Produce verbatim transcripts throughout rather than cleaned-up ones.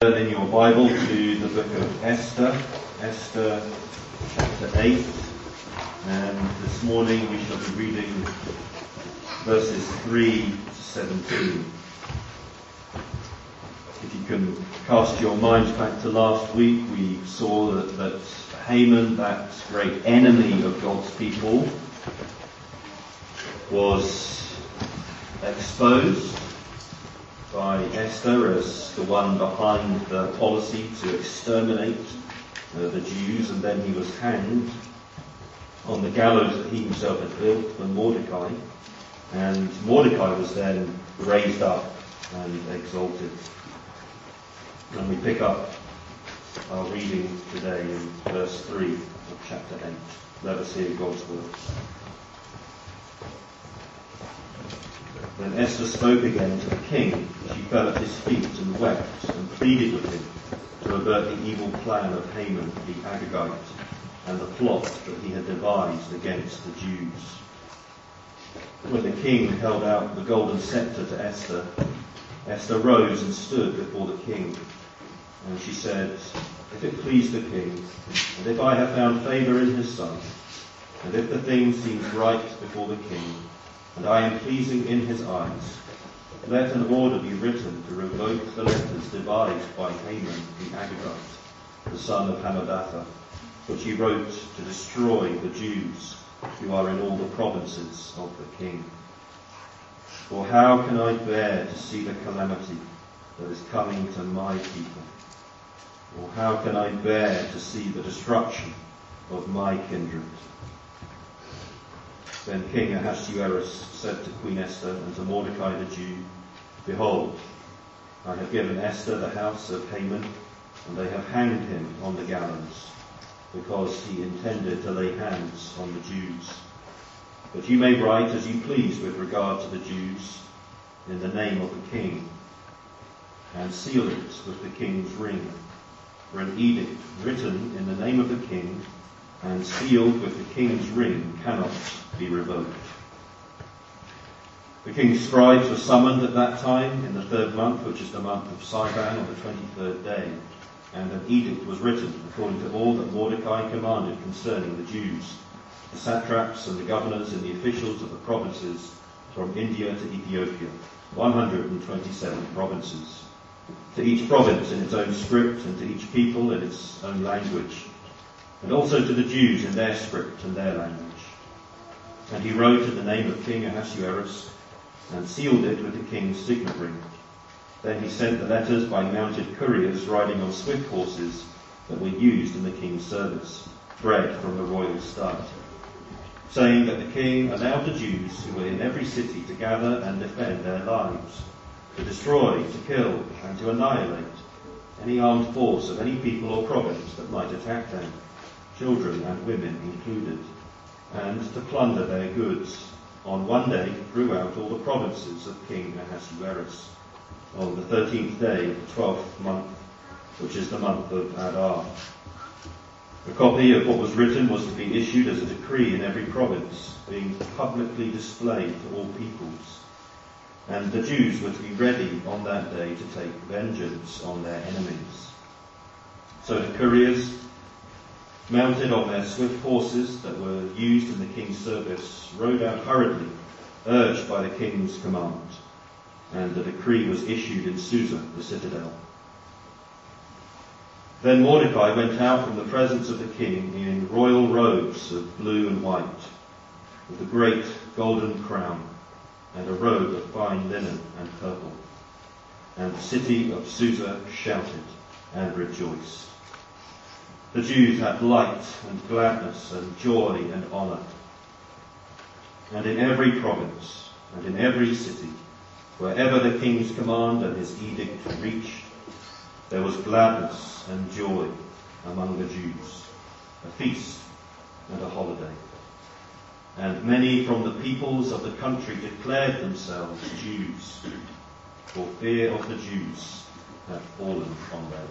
Turn in your Bible to the book of Esther, Esther chapter eight, and this morning we shall be reading verses three to seventeen. If you can cast your minds back to last week, we saw that, that Haman, that great enemy of God's people, was exposed by Esther as the one behind the policy to exterminate uh, the Jews, and then he was hanged on the gallows that he himself had built for Mordecai, and Mordecai was then raised up and exalted. And we pick up our reading today in verse three of chapter eight. Let us hear God's word. When Esther spoke again to the king, she fell at his feet and wept and pleaded with him to avert the evil plan of Haman the Agagite and the plot that he had devised against the Jews. When the king held out the golden scepter to Esther, Esther rose and stood before the king. And she said, "If it please the king, and if I have found favour in his sight, and if the thing seems right before the king, and I am pleasing in his eyes, let an order be written to revoke the letters devised by Haman the Agagite, the son of Hammedatha, which he wrote to destroy the Jews who are in all the provinces of the king. For how can I bear to see the calamity that is coming to my people? Or how can I bear to see the destruction of my kindred?" Then King Ahasuerus said to Queen Esther and to Mordecai the Jew, "Behold, I have given Esther the house of Haman, and they have hanged him on the gallows, because he intended to lay hands on the Jews. But you may write as you please with regard to the Jews, in the name of the king, and seal it with the king's ring. For an edict written in the name of the king and sealed with the king's ring cannot be revoked." The king's scribes were summoned at that time in the third month, which is the month of Sivan, on the twenty-third day, and an edict was written according to all that Mordecai commanded concerning the Jews, the satraps and the governors and the officials of the provinces from India to Ethiopia, one hundred twenty-seven provinces, to each province in its own script and to each people in its own language, and also to the Jews in their script and their language. And he wrote in the name of King Ahasuerus and sealed it with the king's signet ring. Then he sent the letters by mounted couriers riding on swift horses that were used in the king's service, bred from the royal stud, saying that the king allowed the Jews who were in every city to gather and defend their lives, to destroy, to kill, and to annihilate any armed force of any people or province that might attack them, children and women included, and to plunder their goods on one day throughout all the provinces of King Ahasuerus, on the thirteenth day of the twelfth month, which is the month of Adar. A copy of what was written was to be issued as a decree in every province, being publicly displayed to all peoples. And the Jews were to be ready on that day to take vengeance on their enemies. So the couriers, mounted on their swift horses that were used in the king's service, rode out hurriedly, urged by the king's command. And the decree was issued in Susa, the citadel. Then Mordecai went out from the presence of the king in royal robes of blue and white, with a great golden crown, and a robe of fine linen and purple. And the city of Susa shouted and rejoiced. The Jews had light and gladness and joy and honour. And in every province and in every city, wherever the king's command and his edict reached, there was gladness and joy among the Jews, a feast and a holiday. And many from the peoples of the country declared themselves Jews, for fear of the Jews had fallen on them.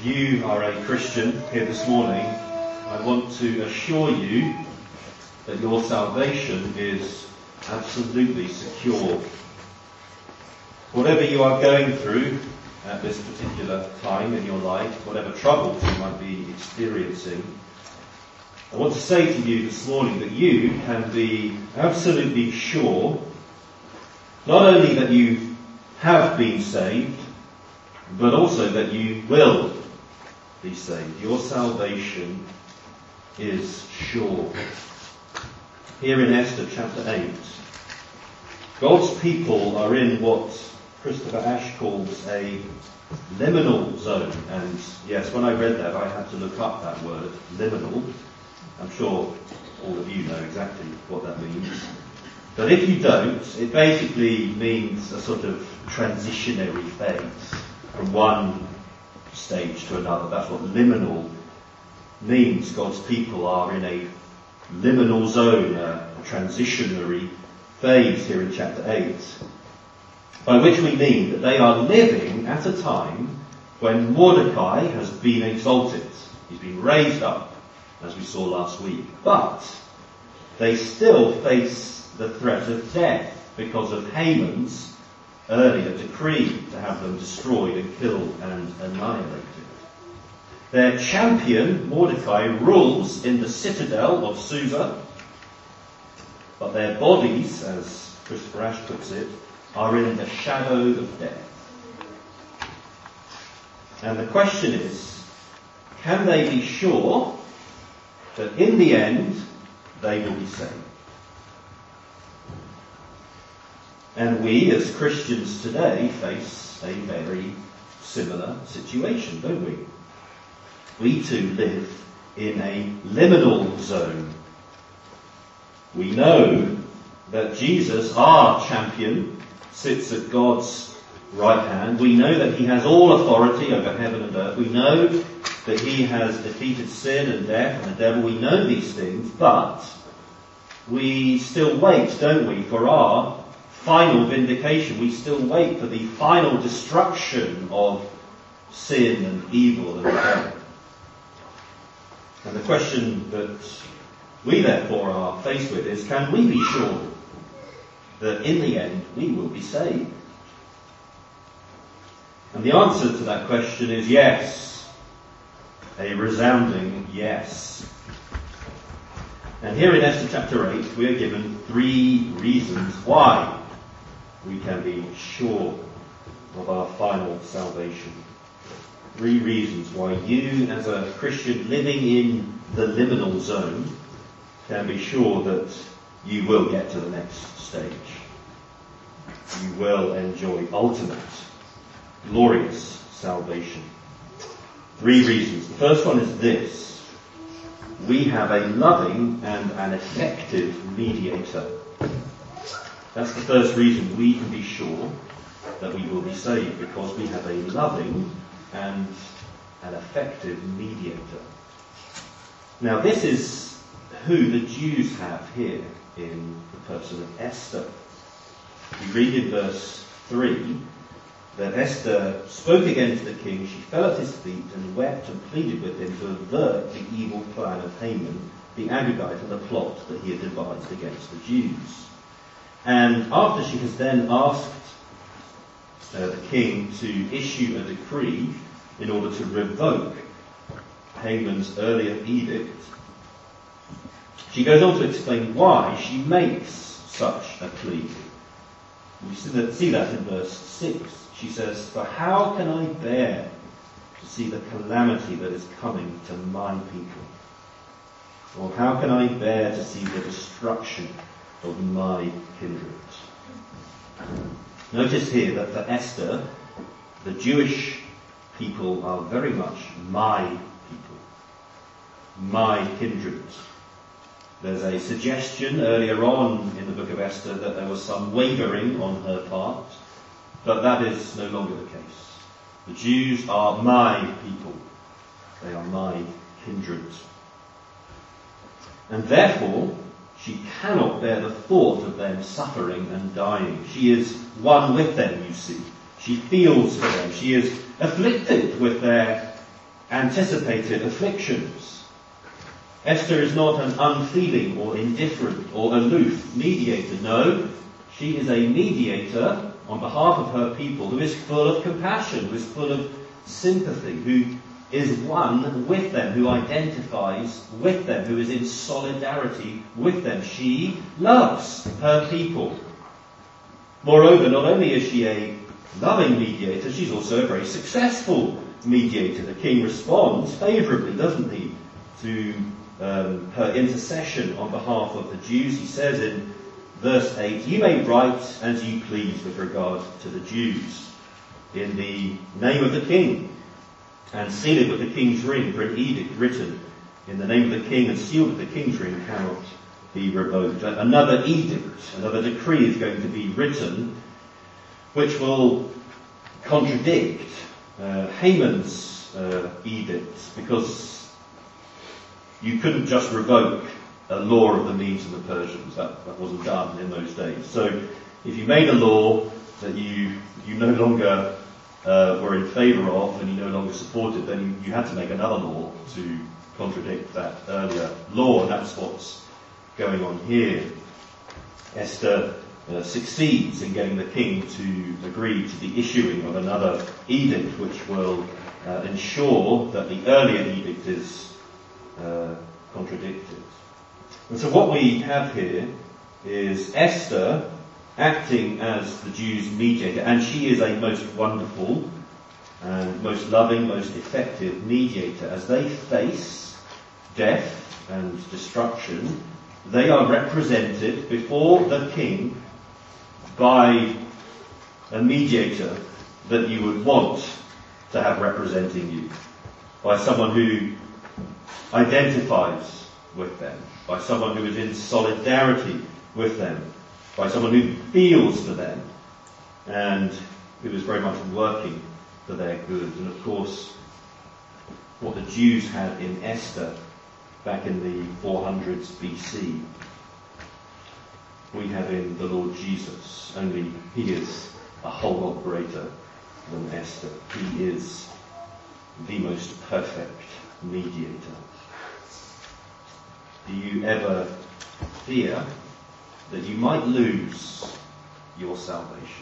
you are a Christian here this morning, I want to assure you that your salvation is absolutely secure. Whatever you are going through at this particular time in your life, whatever troubles you might be experiencing, I want to say to you this morning that you can be absolutely sure not only that you have been saved, but also that you will be saved. Your salvation is sure. Here in Esther chapter eight, God's people are in what Christopher Ash calls a liminal zone. And yes, when I read that, I had to look up that word, liminal. I'm sure all of you know exactly what that means. But if you don't, it basically means a sort of transitionary phase from one stage to another. That's what liminal means. God's people are in a liminal zone, a transitionary phase here in chapter eight. By which we mean that they are living at a time when Mordecai has been exalted. He's been raised up, as we saw last week. But they still face the threat of death because of Haman's earlier decree to have them destroyed and killed and annihilated. Their champion, Mordecai, rules in the citadel of Susa, but their bodies, as Christopher Ash puts it, are in the shadow of death. And the question is, can they be sure that in the end they will be saved? And we, as Christians today, face a very similar situation, don't we? We too live in a liminal zone. We know that Jesus, our champion, sits at God's right hand. We know that he has all authority over heaven and earth. We know that he has defeated sin and death and the devil. We know these things, but we still wait, don't we, for our final vindication. We still wait for the final destruction of sin and evil and death. And the question that we therefore are faced with is, can we be sure that in the end we will be saved? And the answer to that question is yes. A resounding yes. And here in Esther chapter eight, we are given three reasons why we can be sure of our final salvation. Three reasons why you, as a Christian living in the liminal zone, can be sure that you will get to the next stage. You will enjoy ultimate, glorious salvation. Three reasons. The first one is this: we have a loving and an effective mediator. That's the first reason we can be sure that we will be saved, because we have a loving and an effective mediator. Now, this is who the Jews have here in the person of Esther. We read in verse three that Esther spoke against the king. She fell at his feet and wept and pleaded with him to avert the evil plan of Haman, the Agagite, and the plot that he had devised against the Jews. And after she has then asked uh, the king to issue a decree in order to revoke Haman's earlier edict, she goes on to explain why she makes such a plea. We see that, see that in verse six. She says, "For how can I bear to see the calamity that is coming to my people? Or how can I bear to see the destruction of my kindred?" Notice here that for Esther, the Jewish people are very much my people, my kindred. There's a suggestion earlier on in the book of Esther that there was some wavering on her part, but that is no longer the case. The Jews are my people. They are my kindred. And therefore, she cannot bear the thought of them suffering and dying. She is one with them, you see. She feels for them. She is afflicted with their anticipated afflictions. Esther is not an unfeeling or indifferent or aloof mediator. No, she is a mediator on behalf of her people who is full of compassion, who is full of sympathy, who is one with them, who identifies with them, who is in solidarity with them. She loves her people. Moreover, not only is she a loving mediator, she's also a very successful mediator. The king responds favourably, doesn't he, to um, her intercession on behalf of the Jews. He says in verse eight, "You may write as you please with regard to the Jews in the name of the king, and seal it with the king's ring, for an edict written in the name of the king and sealed with the king's ring cannot be revoked." Another edict, another decree is going to be written which will contradict uh, Haman's uh, edict, because you couldn't just revoke a law of the Medes and the Persians. That, that wasn't done in those days. So if you made a law that you you no longer uh, were in favour of and you no longer supported, then you, you had to make another law to contradict that earlier law, and that's what's going on here. Esther uh, succeeds in getting the king to agree to the issuing of another edict which will uh, ensure that the earlier edict is uh, contradicted. And so what we have here is Esther acting as the Jews' mediator, and she is a most wonderful and most loving, most effective mediator. As they face death and destruction, they are represented before the king by a mediator that you would want to have representing you, by someone who identifies with them, by someone who is in solidarity with them, by someone who feels for them, and who is very much working for their good. And of course, what the Jews had in Esther back in the four hundreds B C, we have in the Lord Jesus, only he is a whole lot greater than Esther. He is the most perfect mediator. Do you ever fear that you might lose your salvation?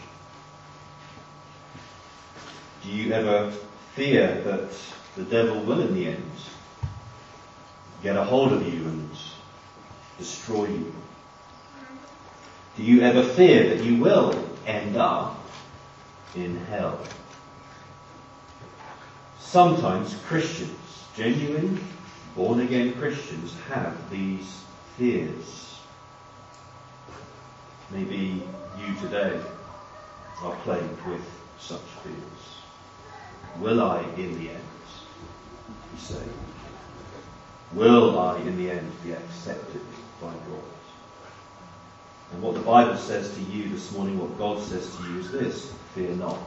Do you ever fear that the devil will in the end get a hold of you and destroy you? Do you ever fear that you will end up in hell? Sometimes Christians, genuine, born-again Christians, have these fears. Maybe you today are plagued with such fears. Will I in the end be saved? Will I in the end be accepted by God? And what the Bible says to you this morning, what God says to you is this: fear not.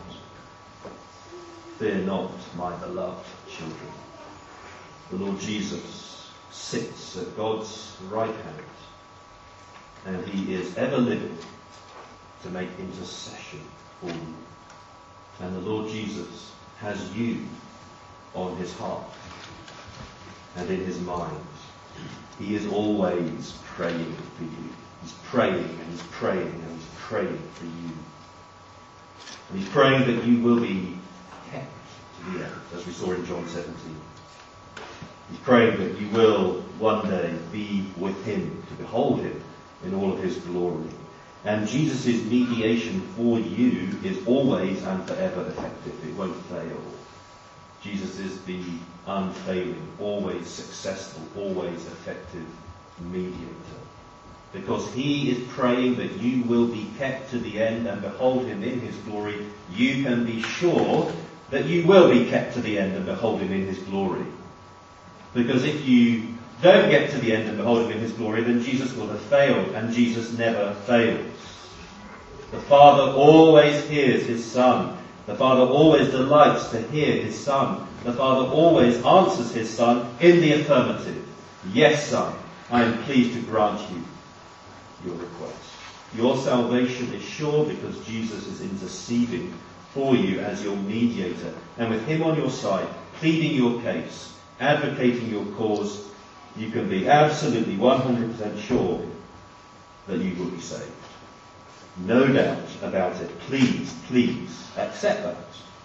Fear not, my beloved children. The Lord Jesus sits at God's right hand, and he is ever living to make intercession for you. And the Lord Jesus has you on his heart and in his mind. He is always praying for you. He's praying and he's praying and he's praying for you. And he's praying that you will be kept to the end, as we saw in John seventeen. He's praying that you will one day be with him, to behold him in all of his glory. And Jesus' mediation for you is always and forever effective. It won't fail. Jesus is the unfailing, always successful, always effective mediator. Because he is praying that you will be kept to the end and behold him in his glory, you can be sure that you will be kept to the end and behold him in his glory. Because if you don't get to the end and behold him in his glory, then Jesus will have failed, and Jesus never fails. The Father always hears his Son. The Father always delights to hear his Son. The Father always answers his Son in the affirmative. Yes, Son, I am pleased to grant you your request. Your salvation is sure because Jesus is interceding for you as your mediator. And with him on your side, pleading your case, advocating your cause, you can be absolutely one hundred percent sure that you will be saved. No doubt about it. Please, please accept that.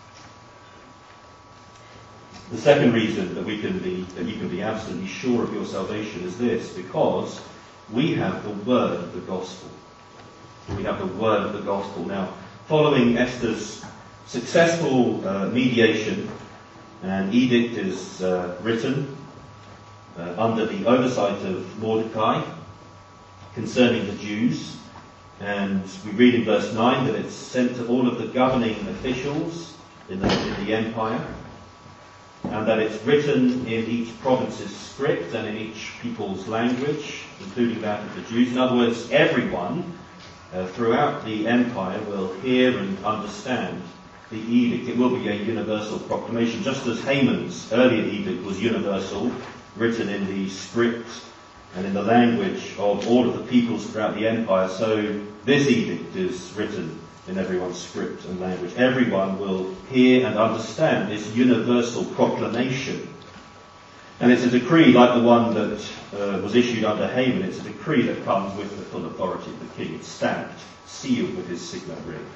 The second reason that we can be, that you can be absolutely sure of your salvation is this, because we have the word of the gospel. We have the word of the gospel. Now, following Esther's successful uh, mediation, an edict is uh, written uh, under the oversight of Mordecai concerning the Jews. And we read in verse nine that it's sent to all of the governing officials in the, in the empire, and that it's written in each province's script and in each people's language, including that of the Jews. In other words, everyone uh, throughout the empire will hear and understand the edict. It will be a universal proclamation, just as Haman's earlier edict was universal, written in the script and in the language of all of the peoples throughout the empire. So this edict is written in everyone's script and language. Everyone will hear and understand this universal proclamation. And it's a decree like the one that uh, was issued under Haman. It's a decree that comes with the full authority of the king. It's stamped, sealed with his signet ring.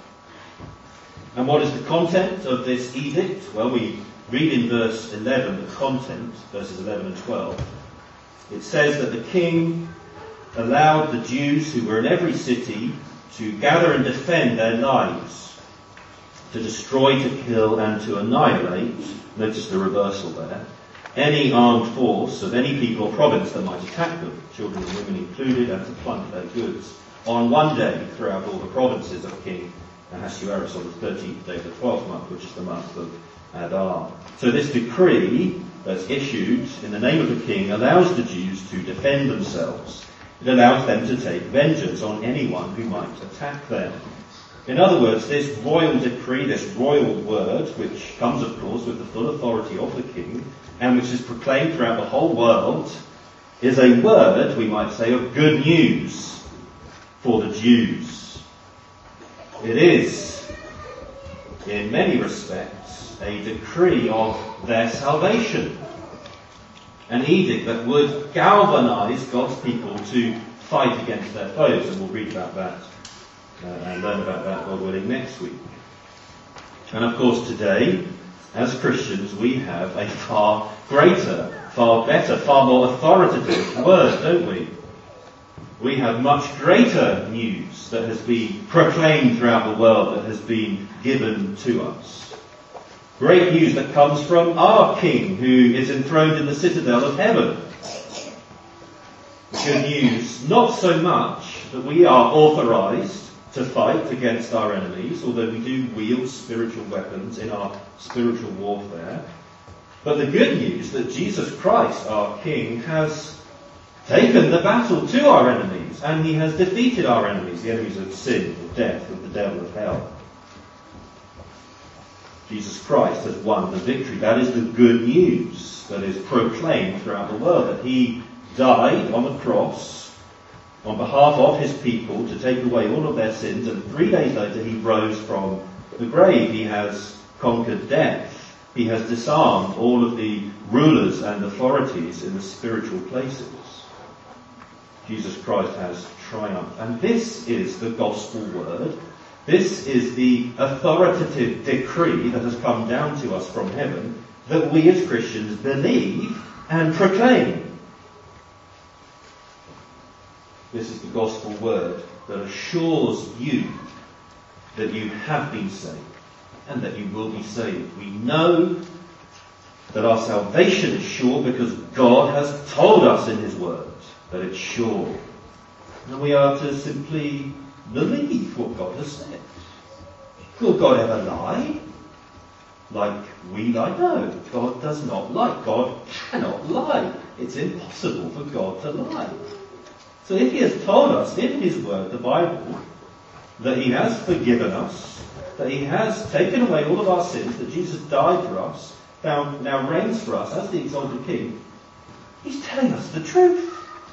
And what is the content of this edict? Well, we read in verse eleven the content, verses eleven and twelve. It says that the king allowed the Jews who were in every city to gather and defend their lives, to destroy, to kill, and to annihilate, notice the reversal there, any armed force of any people or province that might attack them, children and women included, and to plunder their goods, on one day throughout all the provinces of King Ahasuerus on the thirteenth day of the twelfth month, which is the month of Adar. So this decree that's issued in the name of the king allows the Jews to defend themselves. It allows them to take vengeance on anyone who might attack them. In other words, this royal decree, this royal word, which comes, of course, with the full authority of the king, and which is proclaimed throughout the whole world, is a word, we might say, of good news for the Jews. It is, in many respects, a decree of their salvation. An edict that would galvanize God's people to fight against their foes. And we'll read about that uh, and learn about that, God willing, next week. And of course today, as Christians, we have a far greater, far better, far more authoritative word, don't we? We have much greater news that has been proclaimed throughout the world, that has been given to us. Great news that comes from our King, who is enthroned in the citadel of heaven. Good news, not so much that we are authorized to fight against our enemies, although we do wield spiritual weapons in our spiritual warfare, but the good news that Jesus Christ, our King, has taken the battle to our enemies, and he has defeated our enemies, the enemies of sin, of death, of the devil, of hell. Jesus Christ has won the victory. That is the good news that is proclaimed throughout the world, that he died on the cross on behalf of his people to take away all of their sins, and three days later he rose from the grave. He has conquered death. He has disarmed all of the rulers and authorities in the spiritual places. Jesus Christ has triumphed. And this is the gospel word. This is the authoritative decree that has come down to us from heaven that we as Christians believe and proclaim. This is the gospel word that assures you that you have been saved and that you will be saved. We know that our salvation is sure because God has told us in his word that it's sure. And we are to simply believe what God has said. Will God ever lie? Like we lie? No, God does not lie. God cannot lie. It's impossible for God to lie. So if he has told us in his word, the Bible, that he has forgiven us, that he has taken away all of our sins, that Jesus died for us, now, now reigns for us as the exalted king, he's telling us the truth.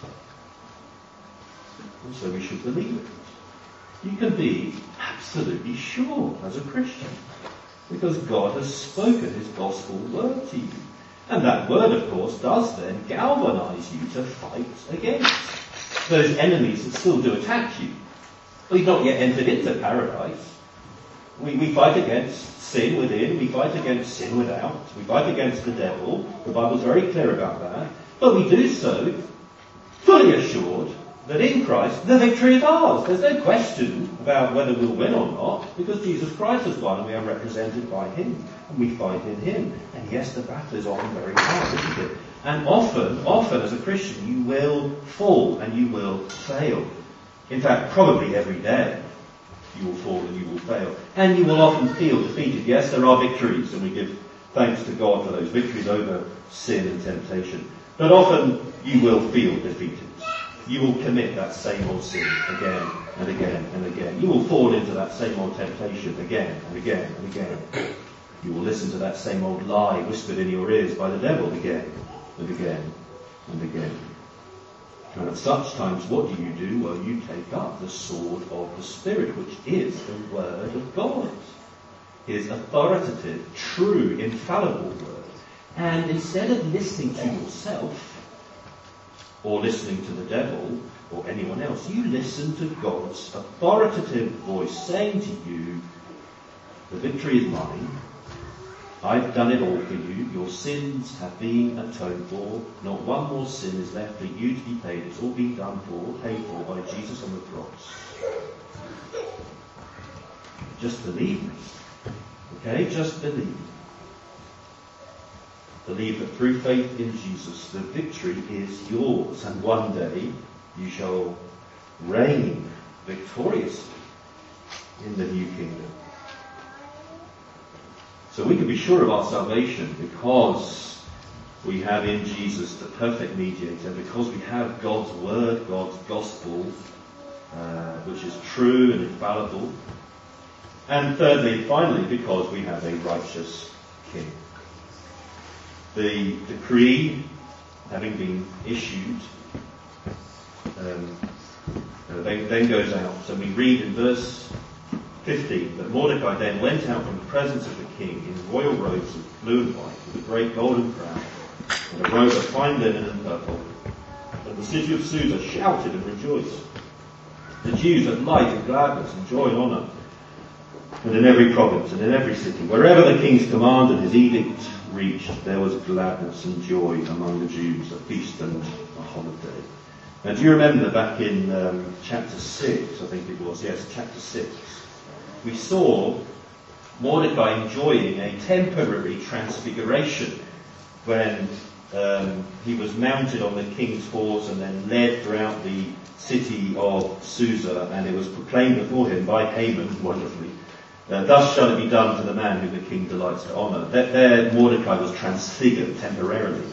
And so we should believe it. You can be absolutely sure as a Christian because God has spoken his gospel word to you. And that word, of course, does then galvanise you to fight against those enemies that still do attack you. We've not yet entered into paradise. We, we fight against sin within, we fight against sin without, we fight against the devil. The Bible's very clear about that. But we do so fully assured that in Christ the victory is ours. There's no question about whether we'll win or not, because Jesus Christ has won and we are represented by him and we fight in him. And yes, the battle is often very hard, isn't it? And often, often as a Christian you will fall and you will fail. In fact, probably every day you will fall and you will fail. And you will often feel defeated. Yes, there are victories and we give thanks to God for those victories over sin and temptation. But often you will feel defeated. You will commit that same old sin again and again and again. You will fall into that same old temptation again and again and again. You will listen to that same old lie whispered in your ears by the devil again and again and again. And at such times, what do you do? Well, you take up the sword of the Spirit, which is the Word of God. His authoritative, true, infallible Word. And instead of listening to yourself, or listening to the devil, or anyone else, you listen to God's authoritative voice saying to you, the victory is mine. I've done it all for you. Your sins have been atoned for. Not one more sin is left for you to be paid. It's all been done for, paid for by Jesus on the cross. Just believe me. Okay? Just believe me. Believe that through faith in Jesus, the victory is yours. And one day you shall reign victoriously in the new kingdom. So we can be sure of our salvation because we have in Jesus the perfect mediator, because we have God's word, God's gospel, uh, which is true and infallible. And thirdly and finally, because we have a righteous king. The decree, having been issued, um, uh, then, then goes out. So we read in verse fifteen, that Mordecai then went out from the presence of the king in royal robes of blue and white, with a great golden crown, and a robe of fine linen and purple. And the city of Susa shouted and rejoiced. The Jews had light and gladness and joy and honour. And in every province and in every city, wherever the king's command and his edict reached, there was gladness and joy among the Jews, a feast and a holiday. Now, do you remember back in um, chapter six, I think it was, yes, chapter six, we saw Mordecai enjoying a temporary transfiguration when um, he was mounted on the king's horse and then led throughout the city of Susa, and it was proclaimed before him by Haman, wonderfully, uh, thus shall it be done to the man whom the king delights to honour. That there Mordecai was transfigured temporarily.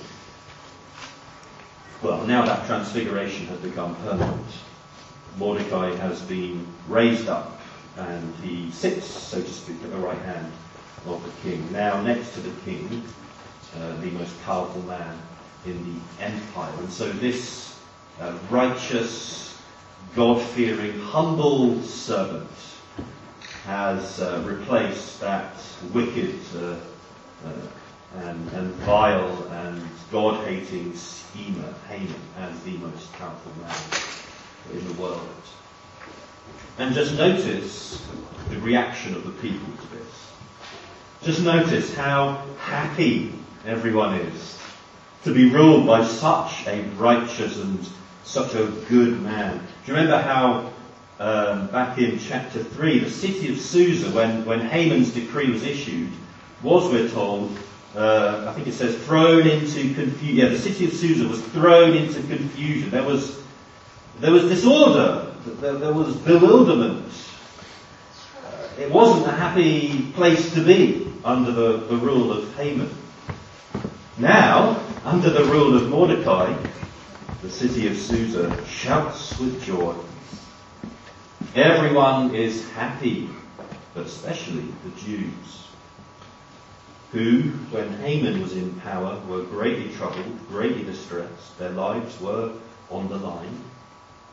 Well, now that transfiguration has become permanent. Mordecai has been raised up, and he sits, so to speak, at the right hand of the king. Now next to the king, uh, the most powerful man in the empire. And so this uh, righteous, God-fearing, humble servant has uh, replaced that wicked uh, uh, and, and vile and God-hating schemer, Haman, as the most powerful man in the world. And just notice the reaction of the people to this. Just notice how happy everyone is to be ruled by such a righteous and such a good man. Do you remember how um, back in chapter three, the city of Susa, when, when Haman's decree was issued, was, we're told, uh, I think it says, thrown into confusion. Yeah, the city of Susa was thrown into confusion. There was, there was disorder. There, there was bewilderment. Uh, it wasn't a happy place to be under the, the rule of Haman. Now, under the rule of Mordecai, the city of Susa shouts with joy. Everyone is happy, but especially the Jews, who, when Haman was in power, were greatly troubled, greatly distressed. Their lives were on the line.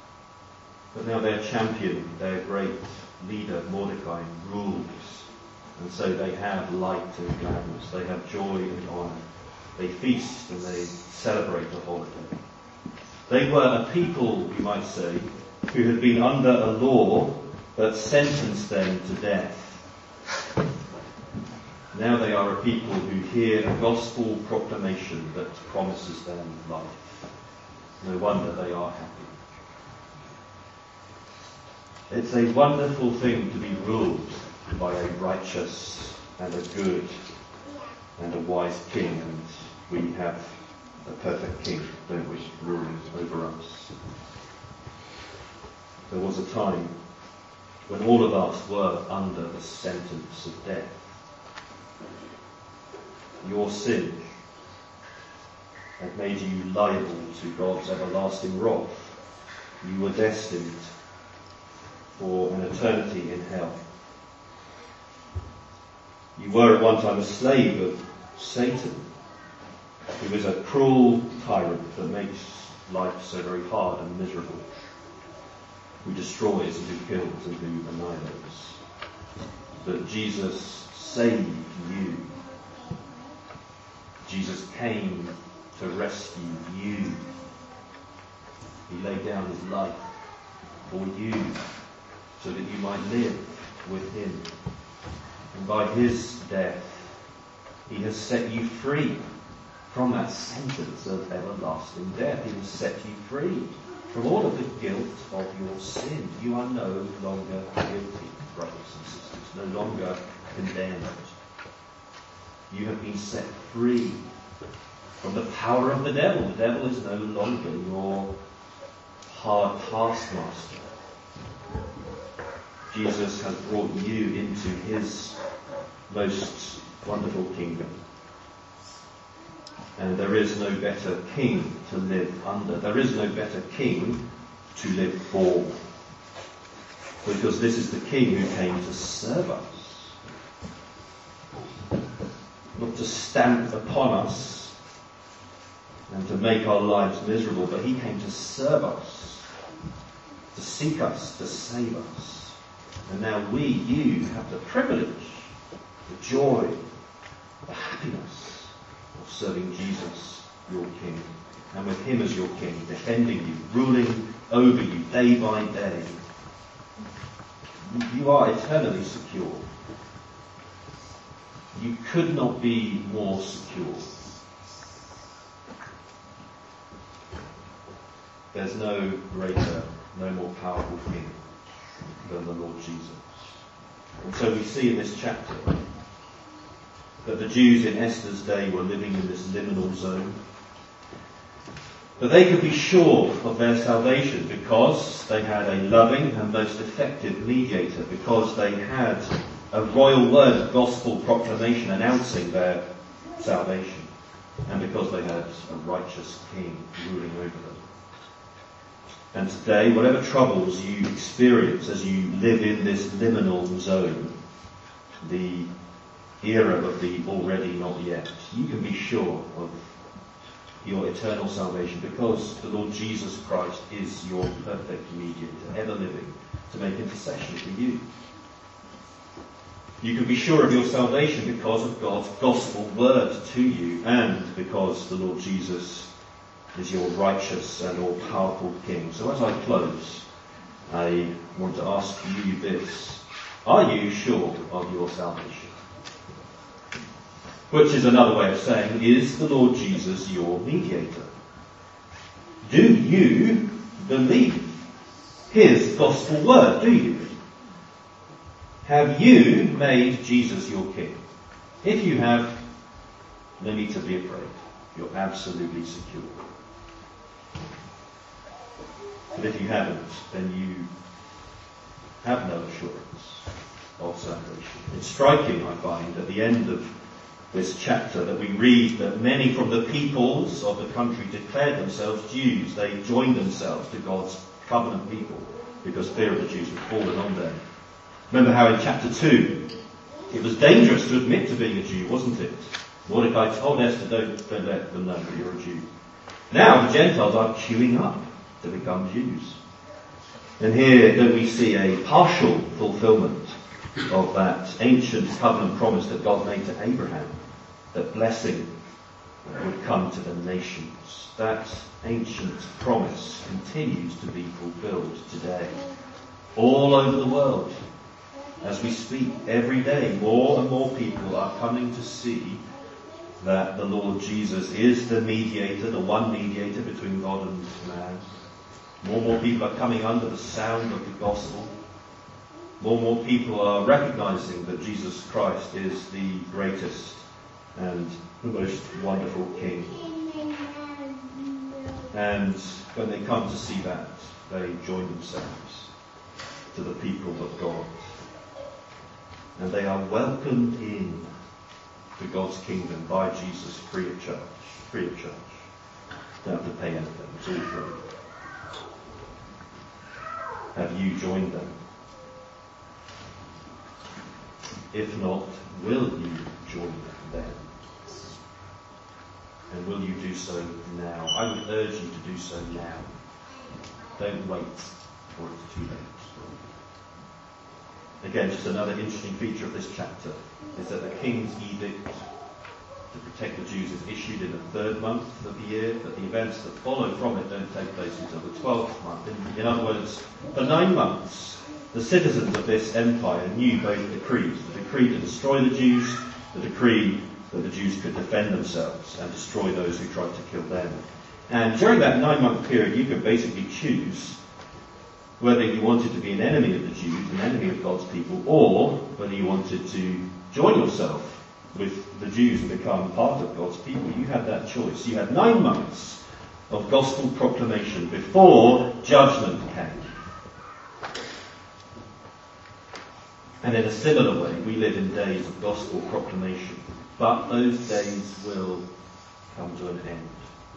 But now their champion, their great leader, Mordecai, rules. And so they have light and gladness. They have joy and honour. They feast and they celebrate a holiday. They were a people, you might say, who had been under a law that sentenced them to death. Now they are a people who hear a gospel proclamation that promises them life. No wonder they are happy. It's a wonderful thing to be ruled by a righteous and a good and a wise king, and we have a perfect king, don't we, ruling over us. There was a time when all of us were under the sentence of death. Your sin had made you liable to God's everlasting wrath. You were destined for an eternity in hell. You were at one time a slave of Satan, who is a cruel tyrant that makes life so very hard and miserable, who destroys and who kills and who annihilates. But Jesus saved you. Jesus came to rescue you. He laid down his life for you so that you might live with him. And by his death, he has set you free from that sentence of everlasting death. He has set you free from all of the guilt of your sin. You are no longer guilty, brothers and sisters, no longer condemned. You have been set free from the power of the devil. The devil is no longer your hard taskmaster. Jesus has brought you into his most wonderful kingdom. And there is no better king to live under. There is no better king to live for. Because this is the king who came to serve us. Not to stamp upon us and to make our lives miserable, but he came to serve us, to seek us, to save us. And now we, you, have the privilege, the joy, the happiness of serving Jesus, your King, and with him as your King, defending you, ruling over you day by day. You are eternally secure. You could not be more secure. There's no greater, no more powerful King than the Lord Jesus. And so we see in this chapter that the Jews in Esther's day were living in this liminal zone. But they could be sure of their salvation because they had a loving and most effective mediator, because they had a royal word of gospel proclamation announcing their salvation, and because they had a righteous king ruling over them. And today, whatever troubles you experience as you live in this liminal zone, the era of the already not yet, you can be sure of your eternal salvation because the Lord Jesus Christ is your perfect mediator, ever living to make intercession for you. You can be sure of your salvation because of God's gospel word to you, and because the Lord Jesus is your righteous and all-powerful King. So as I close, I want to ask you this. Are you sure of your salvation? Which is another way of saying, is the Lord Jesus your mediator? Do you believe his gospel word? Do you? Have you made Jesus your King? If you have, no need to be afraid. You're absolutely secure. But if you haven't, then you have no assurance of salvation. It's striking, I find, at the end of this chapter that we read that many from the peoples of the country declared themselves Jews. They joined themselves to God's covenant people because fear of the Jews had fallen on them. Remember how in chapter two, it was dangerous to admit to being a Jew, wasn't it? Mordecai told Esther, don't, don't let them know that you're a Jew. Now the Gentiles are queuing up to become Jews. And here don't we see a partial fulfillment of that ancient covenant promise that God made to Abraham, that blessing would come to the nations. That ancient promise continues to be fulfilled today. All over the world, as we speak, every day, more and more people are coming to see that the Lord Jesus is the mediator, the one mediator between God and man. More and more people are coming under the sound of the gospel. More and more people are recognizing that Jesus Christ is the greatest and the most wonderful King. And when they come to see that, they join themselves to the people of God. And they are welcomed in to God's kingdom by Jesus free of charge. Free of charge. Don't have to pay anything. It's all free. Have you joined them? If not, will you join them then? And will you do so now? I would urge you to do so now. Don't wait for it's too late. Again, just another interesting feature of this chapter is that the king's edict to protect the Jews is issued in the third month of the year, but the events that follow from it don't take place until the twelfth month. In, in other words, for nine months, the citizens of this empire knew both decrees: the decree to destroy the Jews, the decree that the Jews could defend themselves and destroy those who tried to kill them. And during that nine-month period, you could basically choose whether you wanted to be an enemy of the Jews, an enemy of God's people, or whether you wanted to join yourself with the Jews and become part of God's people. You had that choice. You had nine months of gospel proclamation before judgment came. And in a similar way, we live in days of gospel proclamation. But those days will come to an end.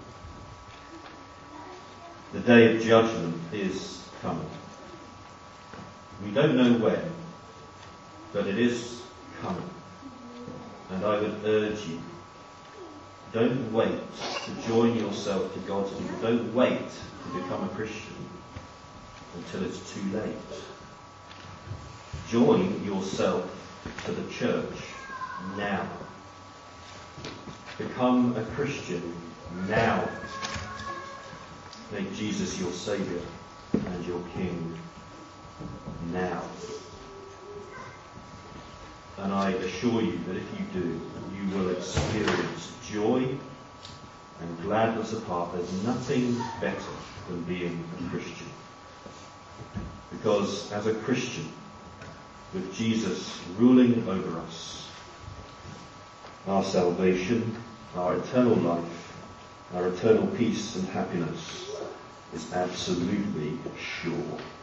The day of judgment is coming. We don't know when, but it is coming. And I would urge you, don't wait to join yourself to God's people. Don't wait to become a Christian until it's too late. Join yourself to the church now. Become a Christian now. Make Jesus your Saviour and your King now. And I assure you that if you do, you will experience joy and gladness of heart. There's nothing better than being a Christian. Because as a Christian, with Jesus ruling over us, our salvation, our eternal life, our eternal peace and happiness is absolutely sure.